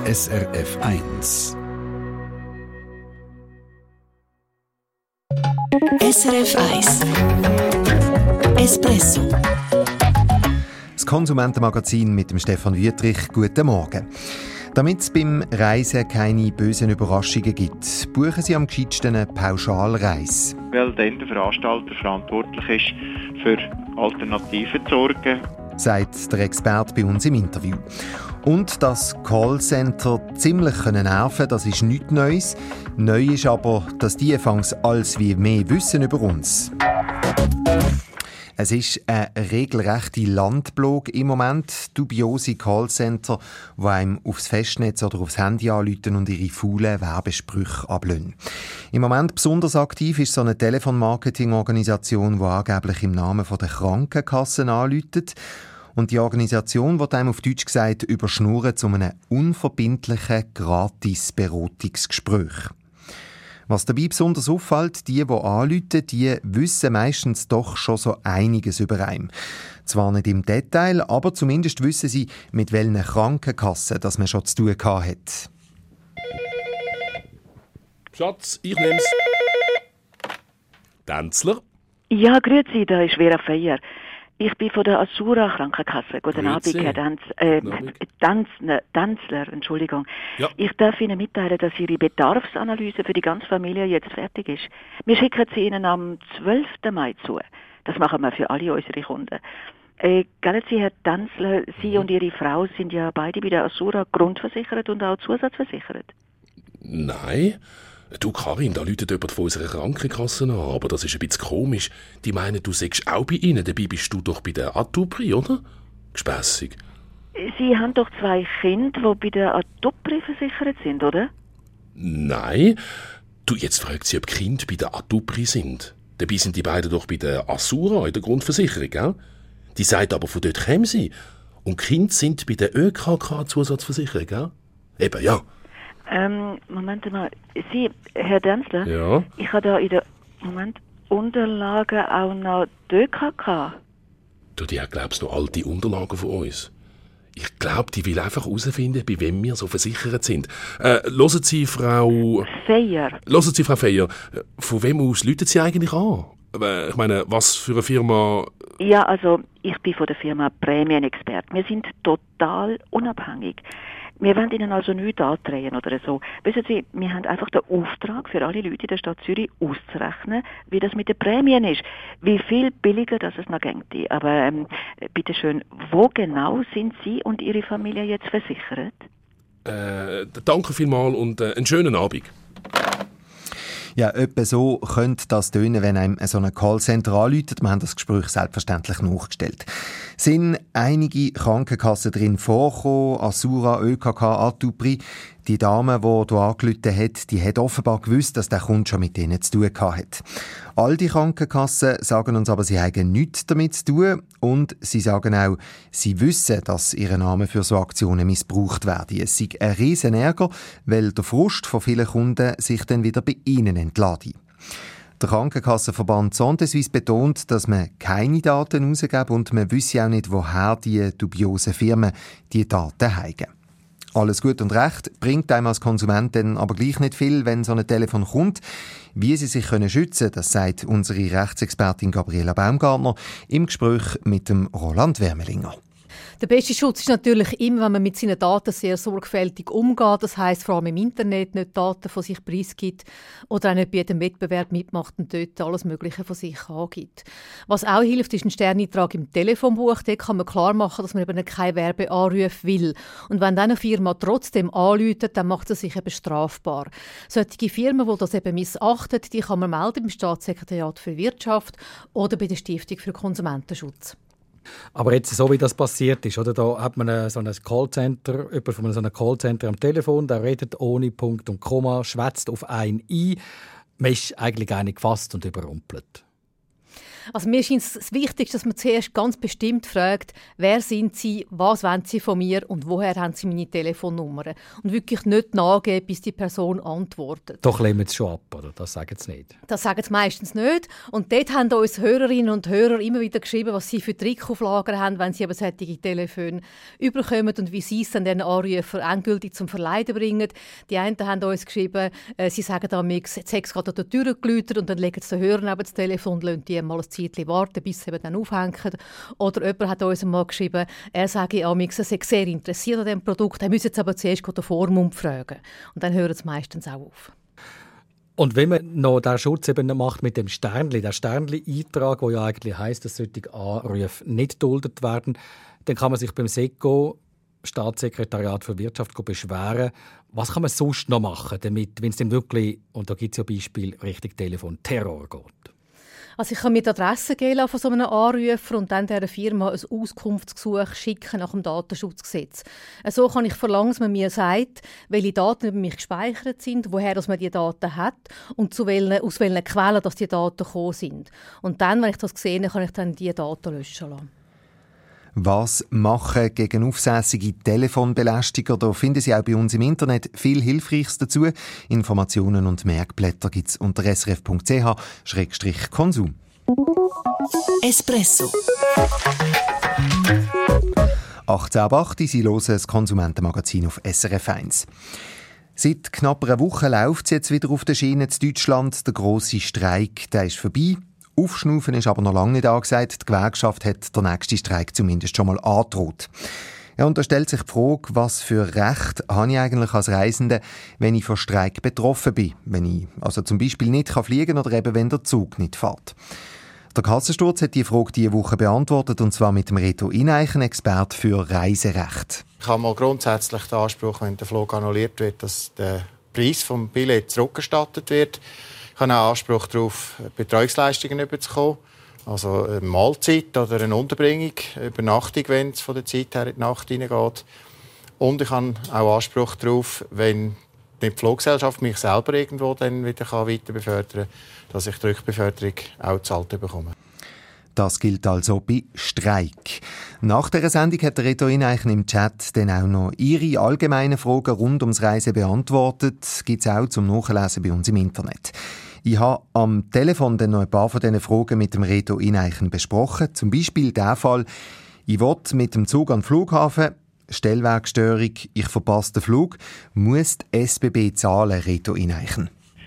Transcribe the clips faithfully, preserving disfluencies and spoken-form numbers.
S R F eins. S R F eins Espresso. Das Konsumentenmagazin mit dem Stefan Wüthrich. Guten Morgen. Damit es beim Reisen keine bösen Überraschungen gibt, buchen Sie am gescheitsten eine Pauschalreise. Weil dann der Veranstalter verantwortlich ist, für Alternativen zu sorgen, sagt der Experte bei uns im Interview. Und dass Callcenter ziemlich nerven können, das ist nichts Neues. Neu ist aber, dass die fangs alles wie mehr wissen über uns. Es ist eine regelrechte Landblog im Moment. Dubiose Callcenter, die einem aufs Festnetz oder aufs Handy anrufen und ihre faulen Werbesprüche ablösen. Im Moment besonders aktiv ist so eine Telefonmarketing-Organisation, die angeblich im Namen der Krankenkassen anruft. Und die Organisation wird einem auf Deutsch gesagt überschnurren zu einem unverbindlichen Gratis-Beratungsgespräch. Was dabei besonders auffällt, die, die anrufen, die wissen meistens doch schon so einiges über einen. Zwar nicht im Detail, aber zumindest wissen sie, mit welchen Krankenkassen dass man schon zu tun hat. Schatz, ich nehm's. Denzler? Ja, grüezi, da ist Vera Feier. Ich bin von der Assura Krankenkasse. Guten Abend, Herr Danz, äh, Danzler, Danzler, Entschuldigung. Ja. Ich darf Ihnen mitteilen, dass Ihre Bedarfsanalyse für die ganze Familie jetzt fertig ist. Wir schicken sie Ihnen am zwölften Mai zu. Das machen wir für alle unsere Kunden. Äh, gell, Sie, Herr Danzler, Sie mhm. und Ihre Frau sind ja beide bei der Assura grundversichert und auch zusatzversichert. Nein. Du, Karin, da läutet jemand von unserer Krankenkasse an, aber das ist ein bisschen komisch. Die meinen, du sagst auch bei ihnen, dabei bist du doch bei der Atupri, oder? Gespässig. Sie haben doch zwei Kinder, die bei der Atupri versichert sind, oder? Nein. Du, jetzt fragt sie, ob Kinder bei der Atupri sind. Dabei sind die beiden doch bei der Assura in der Grundversicherung, gell? Die sagt aber, von dort kommen sie. Und Kinder sind bei der Ö K K-Zusatzversicherung, gell? Eben, ja. Ähm, Moment mal. Sie, Herr Denzler? Ja? Ich habe da in der, Moment, Unterlagen auch noch die Ö K K. Du, die hat, glaubst du, noch alte Unterlagen von uns. Ich glaube, die will einfach herausfinden, bei wem wir so versichert sind. Äh, hören Sie, Frau... Feier. Hören Sie, Frau Feier, von wem aus läuten Sie eigentlich an? Ich meine, was für eine Firma... Ja, also, ich bin von der Firma Prämienexpert. Wir sind total unabhängig. Wir wollen Ihnen also nichts andrehen oder so. Wissen Sie, wir haben einfach den Auftrag für alle Leute in der Stadt Zürich auszurechnen, wie das mit den Prämien ist. Wie viel billiger das es noch geht. Aber ähm, bitte schön, wo genau sind Sie und Ihre Familie jetzt versichert? Äh, danke vielmals und äh, einen schönen Abend. Ja, etwa so könnte das tönen, wenn einem so ein Callcenter anruft. Wir haben das Gespräch selbstverständlich nachgestellt. Sind einige Krankenkassen drin vorgekommen, Assura, Ö K K, Atupri. Die Dame, die hier angerufen hat, die hat offenbar gewusst, dass der Kunde schon mit denen zu tun hat. All die Krankenkassen sagen uns aber, sie haben nichts damit zu tun. Und sie sagen auch, sie wissen, dass ihr Name für so Aktionen missbraucht werde. Es sei ein riesen Ärger, weil der Frust von vielen Kunden sich dann wieder bei ihnen entlade. Der Krankenkassenverband Santé-Suisse betont, dass man keine Daten herausgeben und man wisse auch nicht, woher die dubiosen Firmen die Daten haben. Alles gut und recht, bringt einem als Konsument dann aber gleich nicht viel, wenn so ein Telefon kommt. Wie sie sich können schützen können, das sagt unsere Rechtsexpertin Gabriela Baumgartner im Gespräch mit dem Roland Wermelinger. Der beste Schutz ist natürlich immer, wenn man mit seinen Daten sehr sorgfältig umgeht. Das heisst, vor allem im Internet nicht Daten von sich preisgibt oder auch nicht bei jedem Wettbewerb mitmacht und dort alles Mögliche von sich angibt. Was auch hilft, ist ein Sterneintrag im Telefonbuch. Dort kann man klar machen, dass man eben keine Werbeanrufe will. Und wenn dann eine Firma trotzdem anruft, dann macht sie sich eben strafbar. Solche Firmen, die das eben missachten, die kann man melden beim Staatssekretariat für Wirtschaft oder bei der Stiftung für Konsumentenschutz. Aber jetzt, so wie das passiert ist, oder, da hat man eine, so ein Callcenter, jemand von so einem Callcenter am Telefon, der redet ohne Punkt und Komma, schwätzt auf einen ein. Man ist eigentlich eine gefasst und überrumpelt. Also mir scheint es das Wichtigste, dass man zuerst ganz bestimmt fragt, wer sind Sie, was wollen Sie von mir und woher haben Sie meine Telefonnummer? Und wirklich nicht nachgeben, bis die Person antwortet. Doch lehnen Sie schon ab, oder? Das sagen Sie nicht. Das sagen sie meistens nicht. Und dort haben uns Hörerinnen und Hörer immer wieder geschrieben, was sie für Trick auf Lager haben, wenn sie eben solche Telefone überkommen und wie sie es dann den Anrufer endgültig zum Verleiden bringen. Die einen haben uns geschrieben, äh, sie sagen dann, jetzt hat es gerade an der Tür geläutet und dann legen sie den Hörer neben das Telefon und lassen die mal ein Zeitchen warten, bis sie eben dann aufhängen. Oder jemand hat uns mal geschrieben, er sage, er sei sehr interessiert an diesem Produkt, er müsse jetzt aber zuerst den Vormund fragen. Und dann hören sie meistens auch auf. Und wenn man noch den Schutz eben macht mit dem Sternli, der Sternli-Eintrag, der ja eigentlich heisst, dass solche Anrufe nicht geduldet werden, dann kann man sich beim SECO, Staatssekretariat für Wirtschaft, beschweren. Was kann man sonst noch machen, damit, wenn es dann wirklich, und da gibt es ja Beispiele, richtig Telefon, Terror geht? Also ich kann mir die Adresse geben von so einem Anrufer und dann dieser Firma ein Auskunftsgesuch schicken nach dem Datenschutzgesetz. So kann ich verlangen, dass man mir sagt, welche Daten über mich gespeichert sind, woher man diese Daten hat und zu welchen, aus welchen Quellen dass die Daten gekommen sind. Und dann, wenn ich das sehe, kann ich dann diese Daten löschen lassen. Was machen gegen aufsässige Telefonbelästiger? Da finden Sie auch bei uns im Internet viel Hilfreiches dazu. Informationen und Merkblätter gibt es unter s r f punkt c h schrägstrich konsum. Espresso. achtzehn Uhr acht, Sie hören das Konsumentenmagazin auf S R F eins. Seit knapp einer Woche läuft es jetzt wieder auf der Schiene in Deutschland. Der grosse Streik, der ist vorbei. Aufschnaufen ist aber noch lange nicht angesagt. Die Gewerkschaft hat den nächsten Streik zumindest schon mal angedroht. Ja, und da stellt sich die Frage, was für Recht habe ich eigentlich als Reisende, wenn ich von Streik betroffen bin? Wenn ich also zum Beispiel nicht fliegen kann oder eben wenn der Zug nicht fährt. Der Kassensturz hat die Frage diese Woche beantwortet, und zwar mit dem Reto Ineichen, Experte für Reiserecht. Ich habe mal grundsätzlich den Anspruch, wenn der Flug annulliert wird, dass der Preis des Billets zurückerstattet wird. Ich habe auch Anspruch darauf, Betreuungsleistungen überzukommen. Also eine Mahlzeit oder eine Unterbringung, Übernachtung, wenn es von der Zeit her in die Nacht hineingeht. Und ich habe auch Anspruch darauf, wenn die Fluggesellschaft mich selber irgendwo dann wieder weiter befördern kann, dass ich die Rückbeförderung auch gezahlt bekomme. Das gilt also bei Streik. Nach der Sendung hat der Reto Ineichen im Chat dann auch noch Ihre allgemeinen Fragen rund ums Reisen beantwortet. Gibt es auch zum Nachlesen bei uns im Internet. Ich habe am Telefon dann noch ein paar von diesen Fragen mit dem Reto Ineichen besprochen. Zum Beispiel der Fall, ich will mit dem Zug an den Flughafen, Stellwerkstörung, ich verpasse den Flug, muss die S B B zahlen, Reto Ineichen?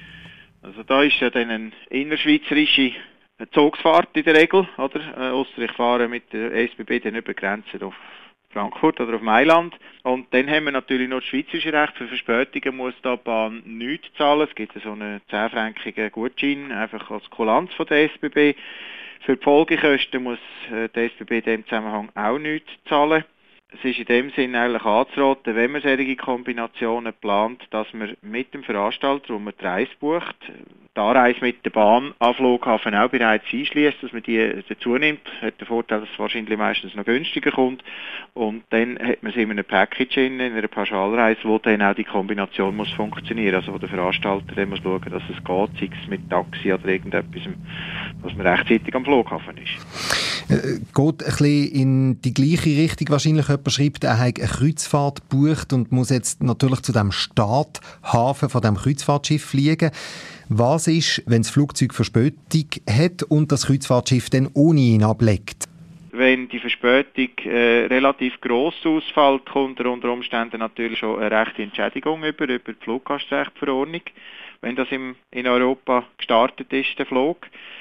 Also da ist ja dann eine innerschweizerische Zugsfahrt in der Regel, oder? Äh, ausser ich fahre mit der S B B dann über Grenzen auf Frankfurt oder auf Mailand. Und dann haben wir natürlich noch das schweizerische Recht. Für Verspätungen muss da die Bahn nichts zahlen. Es gibt so einen zehnfränkigen Gutschein, einfach als Kulanz von der S B B. Für die Folgekosten muss die S B B in diesem Zusammenhang auch nichts zahlen. Es ist in dem Sinne eigentlich anzuraten, wenn man solche Kombinationen plant, dass man mit dem Veranstalter, wo man die Reise bucht, die Anreise mit der Bahn am Flughafen auch bereits einschließt, dass man die dazu nimmt. Hat den Vorteil, dass es wahrscheinlich meistens noch günstiger kommt. Und dann hat man es in einem Package in, in einer Pauschalreise, wo dann auch die Kombination muss funktionieren. Also wo der Veranstalter dann muss schauen, dass es geht, sei es mit Taxi oder irgendetwas, dass man rechtzeitig am Flughafen ist. Äh, geht ein bisschen in die gleiche Richtung. Wahrscheinlich jemand schreibt, er hat eine Kreuzfahrt gebucht und muss jetzt natürlich zu dem Starthafen von dem Kreuzfahrtschiff fliegen. Was ist, wenn das Flugzeug Verspätung hat und das Kreuzfahrtschiff dann ohne ihn ablegt? Wenn die Verspätung äh, relativ gross ausfällt, kommt er unter Umständen natürlich schon eine rechte Entschädigung über, über die Fluggastrechtverordnung, wenn das im, in Europa gestartet ist, der Flug.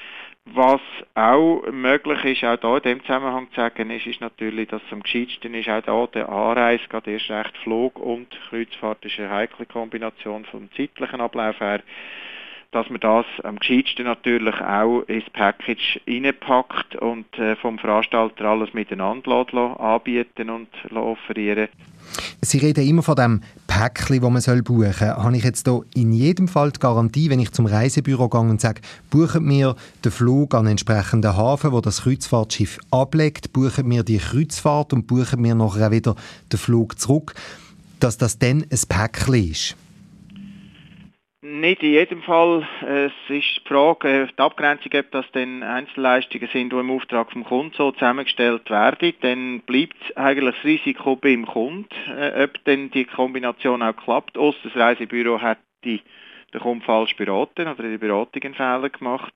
Was auch möglich ist, auch da in dem Zusammenhang zu sagen, ist, ist natürlich, dass es am gescheitsten ist, auch da der Anreise, gerade erst recht Flug und Kreuzfahrt ist eine heikle Kombination vom zeitlichen Ablauf her, dass man das am gescheitsten natürlich auch ins Package reinpackt und äh, vom Veranstalter alles miteinander lässt, lässt, anbieten und offerieren. Sie reden immer von dem Päckchen, das man soll buchen soll. Habe ich jetzt hier in jedem Fall die Garantie, wenn ich zum Reisebüro gehe und sage, buchen mir den Flug an den entsprechenden Hafen, wo das Kreuzfahrtschiff ablegt, buchen mir die Kreuzfahrt und buchen mir nachher wieder den Flug zurück, dass das dann ein Päckchen ist? nicht in jedem Fall. Es ist die Frage, die Abgrenzung, ob das dann Einzelleistungen sind, die im Auftrag vom Kunden so zusammengestellt werden. Dann bleibt eigentlich das Risiko beim Kunden, äh, ob denn die Kombination auch klappt. Ausser das Reisebüro hat die, den Kunden falsch beraten oder in der Beratung einen Fehler gemacht.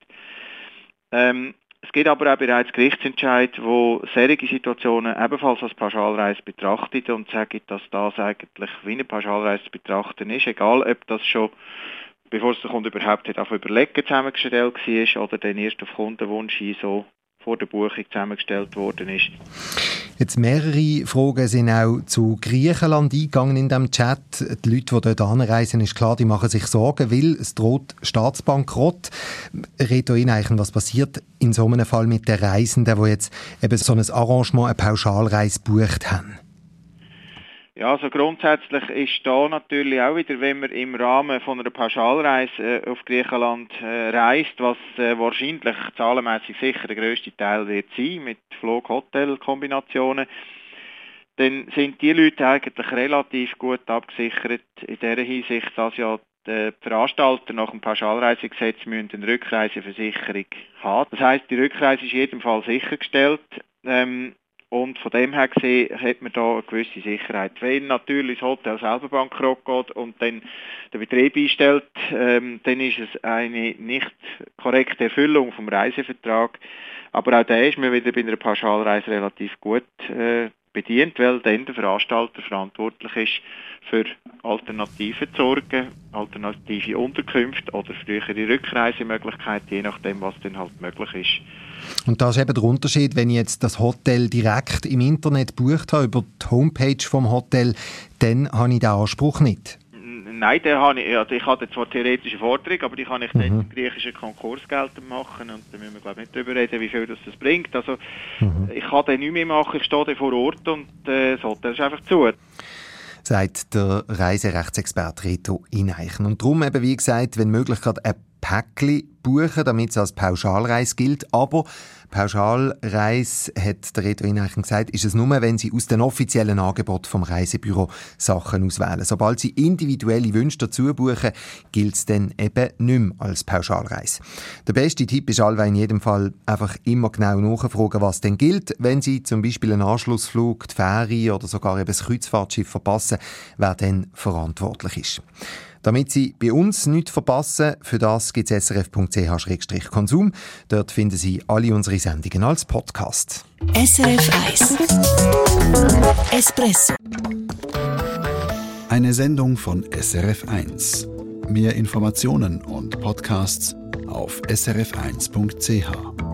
Ähm, Es gibt aber auch bereits Gerichtsentscheid, wo solche Situationen ebenfalls als Pauschalreise betrachtet und sagen, dass das eigentlich wie eine Pauschalreise zu betrachten ist, egal ob das schon, bevor es der Kunde überhaupt hat, auf Überlegen zusammengestellt war oder dann erst auf Kundenwunsch so vor der Buchung zusammengestellt worden ist. Jetzt mehrere Fragen sind auch zu Griechenland eingegangen in diesem Chat. Die Leute, die dort anreisen, ist klar, die machen sich Sorgen, weil es droht Staatsbankrott. Reto Ineichen, was passiert in so einem Fall mit den Reisenden, die jetzt eben so ein Arrangement, eine Pauschalreise gebucht haben? Ja, also grundsätzlich ist da natürlich auch wieder, wenn man im Rahmen von einer Pauschalreise äh, auf Griechenland äh, reist, was äh, wahrscheinlich zahlenmässig sicher der grösste Teil wird sein, mit Flug-Hotel-Kombinationen, dann sind die Leute eigentlich relativ gut abgesichert in der Hinsicht, dass ja die Veranstalter nach dem Pauschalreisegesetz müssen eine Rückreiseversicherung haben. Das heisst, die Rückreise ist in jedem Fall sichergestellt. Ähm, Und von dem her gesehen hat man da eine gewisse Sicherheit. Wenn natürlich das Hotel selber bankrott geht und dann der Betrieb einstellt, ähm, dann ist es eine nicht korrekte Erfüllung vom Reisevertrag. Aber auch da ist man wieder bei einer Pauschalreise relativ gut äh, bedient, weil dann der Veranstalter verantwortlich ist, für Alternativen zu sorgen, alternative Unterkünfte oder frühere Rückreisemöglichkeiten, je nachdem, was dann halt möglich ist. Und da ist eben der Unterschied, wenn ich jetzt das Hotel direkt im Internet gebucht habe, über die Homepage vom Hotel, dann habe ich den Anspruch nicht. Nein, den habe ich, also ich hatte zwar theoretische Forderung, aber die kann ich mhm. dann im griechischen Konkurs geltend machen und da müssen wir glaube ich nicht darüber reden, wie viel das, das bringt. Also mhm. ich kann den nicht mehr machen, ich stehe dann vor Ort und äh, das Hotel ist einfach zu. Sagt der Reiserechtsexperte Reto Ineichen. Und darum eben, wie gesagt, wenn möglich gerade ein Päckchen buchen, damit es als Pauschalreise gilt. Aber Pauschalreise, hat der Reto Ineichen gesagt, ist es nur, wenn Sie aus den offiziellen Angeboten vom Reisebüro Sachen auswählen. Sobald Sie individuelle Wünsche dazu buchen, gilt es dann eben nicht mehr als Pauschalreise. Der beste Tipp ist allweil in jedem Fall einfach immer genau nachfragen, was denn gilt. Wenn Sie zum Beispiel einen Anschlussflug, die Fähre oder sogar eben das Kreuzfahrtschiff verpassen, wer dann verantwortlich ist. Damit Sie bei uns nichts verpassen, für das gibt es s r f punkt c h slash konsum. Dort finden Sie alle unsere Sendungen als Podcast. S R F eins Espresso. Eine Sendung von S R F eins. Mehr Informationen und Podcasts auf s r f eins punkt c h.